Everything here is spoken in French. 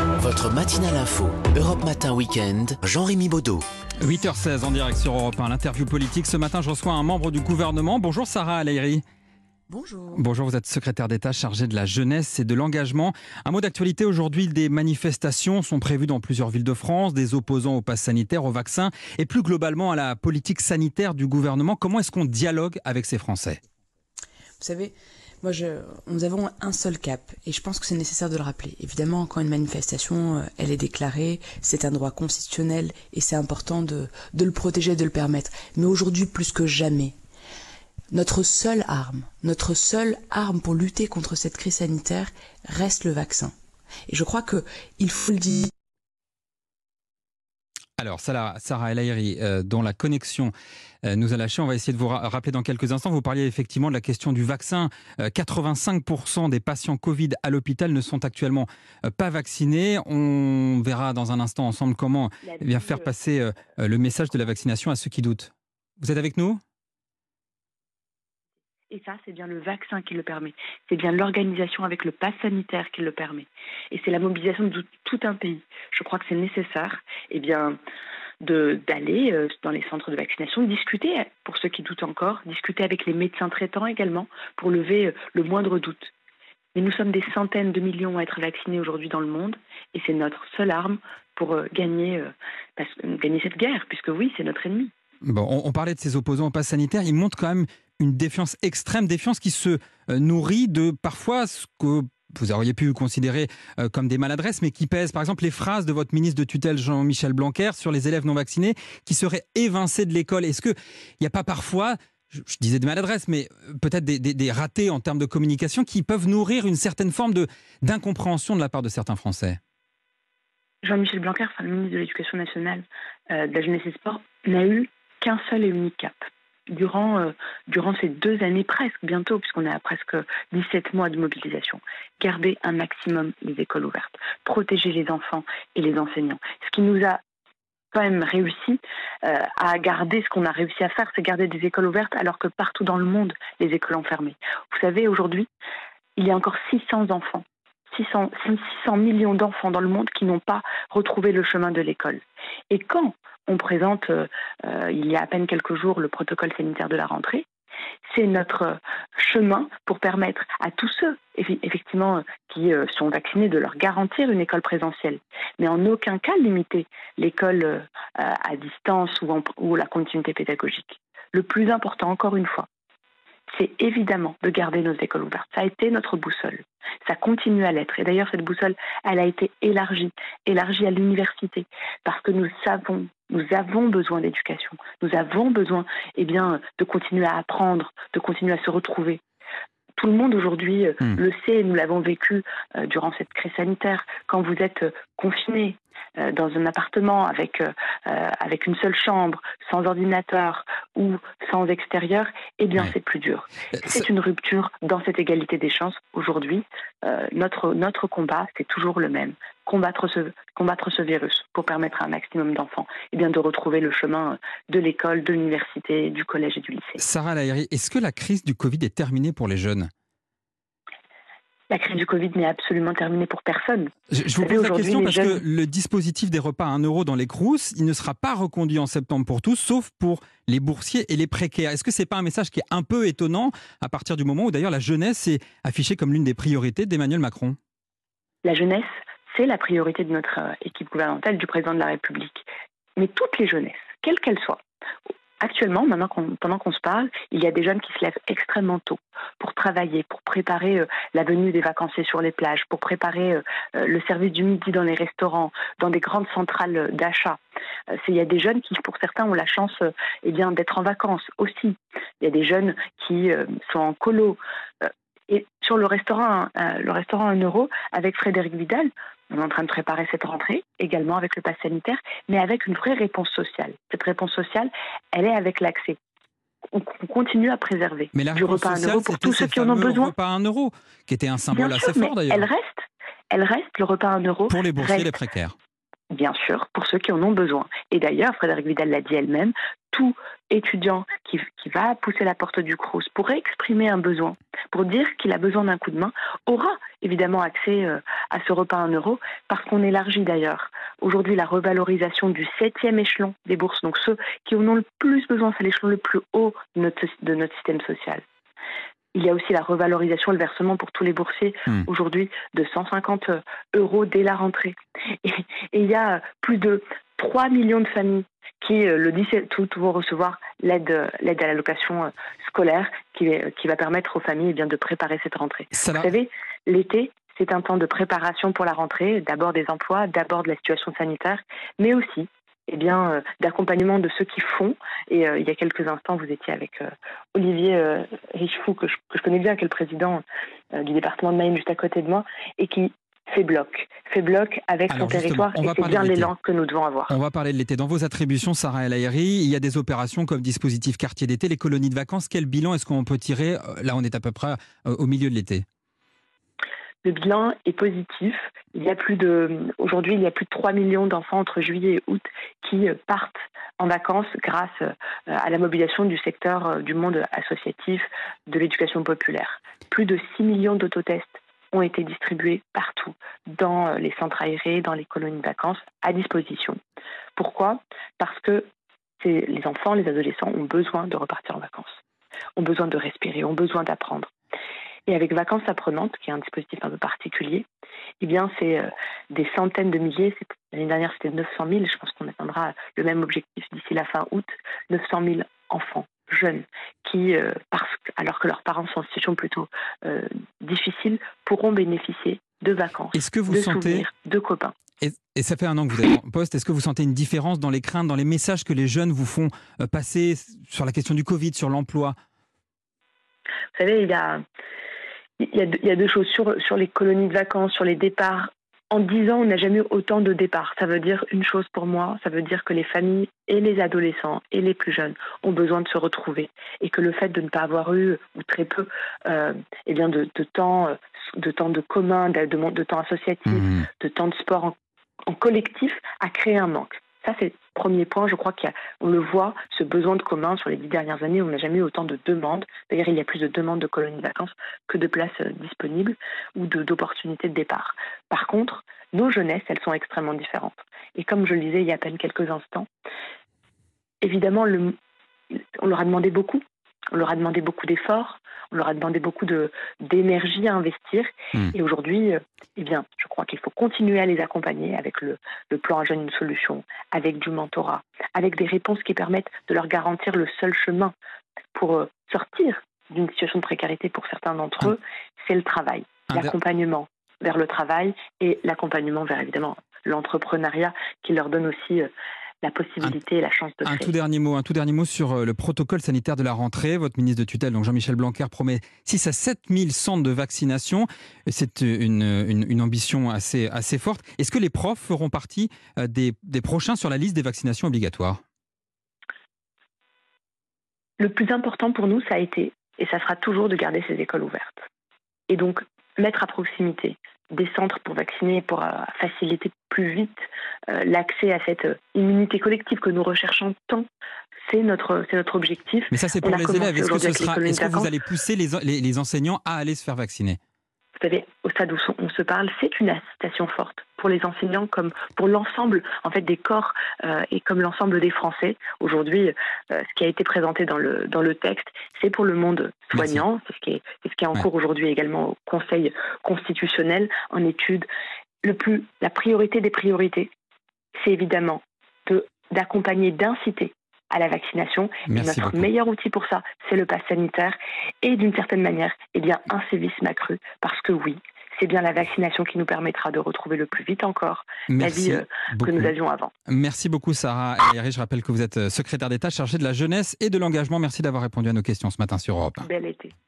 Votre matinale info, Europe Matin Week-end, Jean-Rémy Baudot. 8h16 en direct sur Europe 1, l'interview politique. Ce matin, je reçois un membre du gouvernement. Bonjour Sarah El-Haïry. Bonjour. Bonjour, vous êtes secrétaire d'État chargée de la jeunesse et de l'engagement. Un mot d'actualité aujourd'hui, des manifestations sont prévues dans plusieurs villes de France, des opposants au pass sanitaire, au vaccin et plus globalement à la politique sanitaire du gouvernement. Comment est-ce qu'on dialogue avec ces Français ? Vous savez, nous avons un seul cap et je pense que c'est nécessaire de le rappeler. Évidemment, quand une manifestation, elle est déclarée, c'est un droit constitutionnel et c'est important de le protéger, de le permettre. Mais aujourd'hui, plus que jamais, notre seule arme pour lutter contre cette crise sanitaire reste le vaccin. Et je crois qu'il faut le dire. Alors, Sarah El-Haïry, dont la connexion nous a lâché, on va essayer de vous rappeler dans quelques instants. Vous parliez effectivement de la question du vaccin. 85% des patients Covid à l'hôpital ne sont actuellement pas vaccinés. On verra dans un instant ensemble comment faire passer le message de la vaccination à ceux qui doutent. Vous êtes avec nous ? Et ça, c'est bien le vaccin qui le permet. C'est bien l'organisation avec le pass sanitaire qui le permet. Et c'est la mobilisation de tout un pays. Je crois que c'est nécessaire d'aller dans les centres de vaccination, discuter, pour ceux qui doutent encore, discuter avec les médecins traitants également, pour lever le moindre doute. Mais nous sommes des centaines de millions à être vaccinés aujourd'hui dans le monde, et c'est notre seule arme pour gagner cette guerre, puisque oui, c'est notre ennemi. Bon, on parlait de ces opposants au pass sanitaire, ils montrent quand même une défiance extrême, défiance qui se nourrit de parfois ce que vous auriez pu considérer comme des maladresses, mais qui pèsent. Par exemple, les phrases de votre ministre de tutelle Jean-Michel Blanquer sur les élèves non vaccinés qui seraient évincés de l'école. Est-ce qu'il n'y a pas parfois, je disais des maladresses, mais peut-être des ratés en termes de communication qui peuvent nourrir une certaine forme d'incompréhension de la part de certains Français ? Jean-Michel Blanquer, le ministre de l'Éducation nationale, de la jeunesse et des sports, n'a eu qu'un seul et unique cap. Durant ces 2 années bientôt, puisqu'on est à presque 17 mois de mobilisation, garder un maximum les écoles ouvertes, protéger les enfants et les enseignants. Ce qui nous a quand même réussi à garder, ce qu'on a réussi à faire, c'est garder des écoles ouvertes alors que partout dans le monde, les écoles ont fermé. Vous savez, aujourd'hui, il y a encore 600 millions d'enfants dans le monde qui n'ont pas retrouvé le chemin de l'école. Et quand on présente, il y a à peine quelques jours, le protocole sanitaire de la rentrée, c'est notre chemin pour permettre à tous ceux, effectivement, qui sont vaccinés, de leur garantir une école présentielle. Mais en aucun cas limiter l'école à distance ou la continuité pédagogique. Le plus important, encore une fois, c'est évidemment de garder nos écoles ouvertes. Ça a été notre boussole. Ça continue à l'être. Et d'ailleurs, cette boussole, elle a été élargie à l'université, parce que nous avons besoin d'éducation. Nous avons besoin, de continuer à apprendre, de continuer à se retrouver. Tout le monde aujourd'hui le sait, nous l'avons vécu durant cette crise sanitaire. Quand vous êtes confiné dans un appartement avec une seule chambre, sans ordinateur ou sans extérieur, c'est plus dur. C'est une rupture dans cette égalité des chances. Aujourd'hui, notre combat, c'est toujours le même. Combattre ce virus pour permettre à un maximum d'enfants de retrouver le chemin de l'école, de l'université, du collège et du lycée. Sarah El-Haïry, est-ce que la crise du Covid est terminée pour les jeunes ? La crise du Covid n'est absolument terminée pour personne. Je vous pose la question parce que le dispositif des repas à 1 euro dans les Crous, il ne sera pas reconduit en septembre pour tous, sauf pour les boursiers et les précaires. Est-ce que ce n'est pas un message qui est un peu étonnant à partir du moment où d'ailleurs la jeunesse est affichée comme l'une des priorités d'Emmanuel Macron ? La jeunesse, c'est la priorité de notre équipe gouvernementale, du président de la République. Mais toutes les jeunesses, quelles qu'elles soient. Actuellement, pendant qu'on se parle, il y a des jeunes qui se lèvent extrêmement tôt pour travailler, pour préparer la venue des vacanciers sur les plages, pour préparer le service du midi dans les restaurants, dans des grandes centrales d'achat. Il y a des jeunes qui, pour certains, ont la chance d'être en vacances aussi. Il y a des jeunes qui sont en colo. Et sur le restaurant 1 euro, avec Frédérique Vidal, on est en train de préparer cette rentrée, également avec le pass sanitaire, mais avec une vraie réponse sociale. Cette réponse sociale, elle est avec l'accès. On continue à préserver du repas à 1 euro pour tous ceux qui en ont besoin. Le repas à 1 euro, qui était un symbole Bien assez sûr, fort d'ailleurs. Elle reste le repas à 1 euro. Pour les boursiers et les précaires. bien sûr, pour ceux qui en ont besoin. Et d'ailleurs, Frédérique Vidal l'a dit elle-même, tout étudiant qui va pousser la porte du Crous pour exprimer un besoin, pour dire qu'il a besoin d'un coup de main, aura évidemment accès à ce repas à 1 euro, parce qu'on élargit d'ailleurs aujourd'hui la revalorisation du 7e échelon des bourses, donc ceux qui en ont le plus besoin, c'est l'échelon le plus haut de notre système social. Il y a aussi la revalorisation, le versement pour tous les boursiers, aujourd'hui de 150 euros dès la rentrée. Et il y a plus de 3 millions de familles qui, le 17 août, vont recevoir l'aide à l'allocation scolaire qui va permettre aux familles de préparer cette rentrée. Vous savez, l'été, c'est un temps de préparation pour la rentrée, d'abord des emplois, d'abord de la situation sanitaire, mais aussi d'accompagnement de ceux qui font. Et il y a quelques instants, vous étiez avec Olivier Richefou, que je connais bien, qui est le président du département de Mayenne, juste à côté de moi, et qui fait bloc avec son territoire, et c'est bien l'élan que nous devons avoir. On va parler de l'été. Dans vos attributions, Sarah El Haïry, il y a des opérations comme dispositif quartier d'été, les colonies de vacances. Quel bilan est-ce qu'on peut tirer? Là, on est à peu près au milieu de l'été. Le bilan est positif. Aujourd'hui, il y a plus de 3 millions d'enfants entre juillet et août qui partent en vacances grâce à la mobilisation du secteur du monde associatif, de l'éducation populaire. Plus de 6 millions d'autotests ont été distribués partout, dans les centres aérés, dans les colonies de vacances, à disposition. Pourquoi ? Parce que les enfants, les adolescents ont besoin de repartir en vacances, ont besoin de respirer, ont besoin d'apprendre. Et avec Vacances Apprenantes, qui est un dispositif un peu particulier, c'est des centaines de milliers. L'année dernière, c'était 900 000. Je pense qu'on atteindra le même objectif d'ici la fin août. 900 000 enfants jeunes qui, alors que leurs parents sont en situation plutôt difficile, pourront bénéficier de vacances, souvenirs, de copains. Et ça fait 1 an que vous êtes en poste. Est-ce que vous sentez une différence dans les craintes, dans les messages que les jeunes vous font passer sur la question du Covid, sur l'emploi ? Vous savez, il y a 2 choses sur les colonies de vacances, sur les départs. En 10 ans, on n'a jamais eu autant de départs. Ça veut dire une chose pour moi, ça veut dire que les familles et les adolescents et les plus jeunes ont besoin de se retrouver, et que le fait de ne pas avoir eu, ou très peu, de temps de commun, de temps associatif, de temps de sport en collectif, a créé un manque. Ça, c'est le premier point. Je crois qu'on le voit, ce besoin de commun sur les 10 dernières années. On n'a jamais eu autant de demandes. D'ailleurs, il y a plus de demandes de colonies de vacances que de places disponibles ou d'opportunités de départ. Par contre, nos jeunesses, elles sont extrêmement différentes. Et comme je le disais il y a à peine quelques instants, évidemment, on leur a demandé beaucoup. On leur a demandé beaucoup d'efforts, on leur a demandé beaucoup d'énergie à investir. Et aujourd'hui, je crois qu'il faut continuer à les accompagner avec le plan Un jeune, une solution, avec du mentorat, avec des réponses qui permettent de leur garantir le seul chemin pour sortir d'une situation de précarité pour certains d'entre eux, c'est le travail, l'accompagnement vers le travail et l'accompagnement vers, évidemment, l'entrepreneuriat qui leur donne aussi la possibilité et la chance de créer. Un tout dernier mot sur le protocole sanitaire de la rentrée. Votre ministre de tutelle, donc Jean-Michel Blanquer, promet 6 à 7 000 centres de vaccination. C'est une ambition assez forte. Est-ce que les profs feront partie des prochains sur la liste des vaccinations obligatoires ? Le plus important pour nous, ça a été, et ça sera toujours, de garder ces écoles ouvertes. Et donc, mettre à proximité des centres pour vacciner, pour faciliter plus vite l'accès à cette immunité collective que nous recherchons tant. C'est notre objectif. Mais ça, c'est pour les élèves. Est-ce que vous allez pousser les enseignants à aller se faire vacciner ? Vous savez, au stade où on se parle, c'est une incitation forte pour les enseignants comme pour l'ensemble des corps et comme l'ensemble des Français. Aujourd'hui, ce qui a été présenté dans le texte, c'est pour le monde soignant. C'est ce qui est en cours aujourd'hui également au Conseil constitutionnel en étude. La priorité des priorités, c'est évidemment d'accompagner, d'inciter à la vaccination. Et notre meilleur outil pour ça, c'est le pass sanitaire et d'une certaine manière, un sévisme accru. Parce que oui, c'est bien la vaccination qui nous permettra de retrouver le plus vite encore la vie que nous avions avant. Merci beaucoup Sarah El Haïry. Je rappelle que vous êtes secrétaire d'État chargée de la jeunesse et de l'engagement. Merci d'avoir répondu à nos questions ce matin sur Europe 1. Bel été.